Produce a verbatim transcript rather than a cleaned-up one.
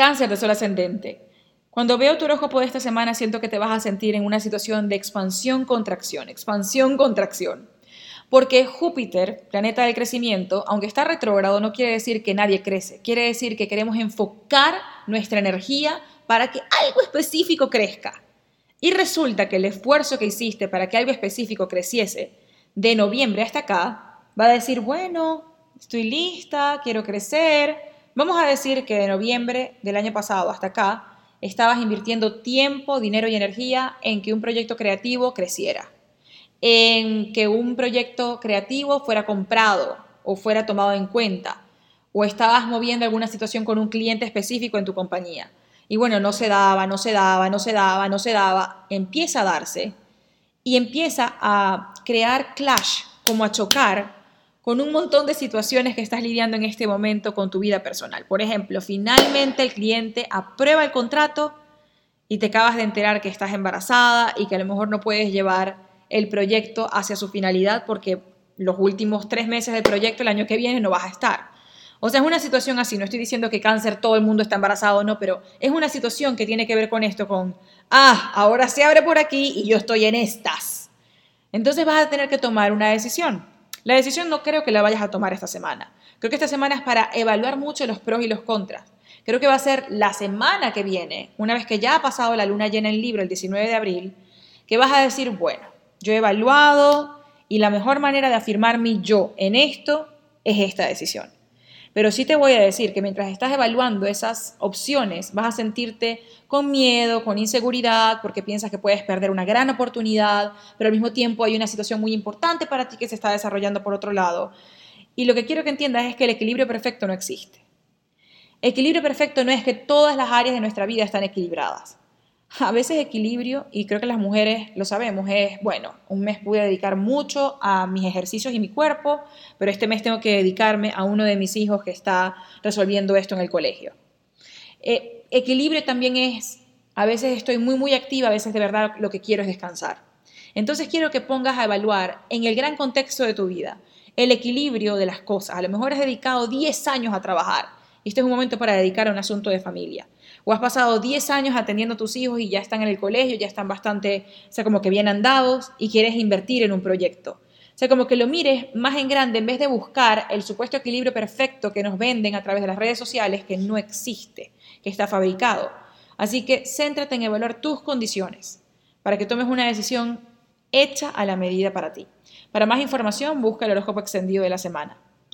Cáncer de sol ascendente. Cuando veo tu horóscopo de esta semana, siento que te vas a sentir en una situación de expansión-contracción, expansión-contracción. Porque Júpiter, planeta del crecimiento, aunque está retrógrado, no quiere decir que nadie crece. Quiere decir que queremos enfocar nuestra energía para que algo específico crezca. Y resulta que el esfuerzo que hiciste para que algo específico creciese de noviembre hasta acá, va a decir, bueno, estoy lista, quiero crecer. Vamos a decir que de noviembre del año pasado hasta acá, estabas invirtiendo tiempo, dinero y energía en que un proyecto creativo creciera, en que un proyecto creativo fuera comprado o fuera tomado en cuenta, o estabas moviendo alguna situación con un cliente específico en tu compañía. Y bueno, no se daba, no se daba, no se daba, no se daba, empieza a darse y empieza a crear clash, como a chocar con un montón de situaciones que estás lidiando en este momento con tu vida personal. Por ejemplo, finalmente el cliente aprueba el contrato y te acabas de enterar que estás embarazada y que a lo mejor no puedes llevar el proyecto hacia su finalidad porque los últimos tres meses del proyecto el año que viene no vas a estar. O sea, es una situación así, no estoy diciendo que cáncer todo el mundo está embarazado o no, pero es una situación que tiene que ver con esto, con, ah, ahora se abre por aquí y yo estoy en estas. Entonces vas a tener que tomar una decisión. La decisión no creo que la vayas a tomar esta semana. Creo que esta semana es para evaluar mucho los pros y los contras. Creo que va a ser la semana que viene, una vez que ya ha pasado la luna llena en Libra el diecinueve de abril, que vas a decir, bueno, yo he evaluado y la mejor manera de afirmar mi yo en esto es esta decisión. Pero sí te voy a decir que mientras estás evaluando esas opciones, vas a sentirte con miedo, con inseguridad, porque piensas que puedes perder una gran oportunidad, pero al mismo tiempo hay una situación muy importante para ti que se está desarrollando por otro lado. Y lo que quiero que entiendas es que el equilibrio perfecto no existe. Equilibrio perfecto no es que todas las áreas de nuestra vida están equilibradas. A veces equilibrio, y creo que las mujeres lo sabemos, es, bueno, un mes pude dedicar mucho a mis ejercicios y mi cuerpo, pero este mes tengo que dedicarme a uno de mis hijos que está resolviendo esto en el colegio. Eh, equilibrio también es, a veces estoy muy, muy activa, a veces de verdad lo que quiero es descansar. Entonces quiero que pongas a evaluar en el gran contexto de tu vida el equilibrio de las cosas. A lo mejor has dedicado diez años a trabajar y este es un momento para dedicar a un asunto de familia. O has pasado diez años atendiendo a tus hijos y ya están en el colegio, ya están bastante, o sea, como que bien andados y quieres invertir en un proyecto. O sea, como que lo mires más en grande en vez de buscar el supuesto equilibrio perfecto que nos venden a través de las redes sociales que no existe, que está fabricado. Así que céntrate en evaluar tus condiciones para que tomes una decisión hecha a la medida para ti. Para más información, busca el horóscopo extendido de la semana.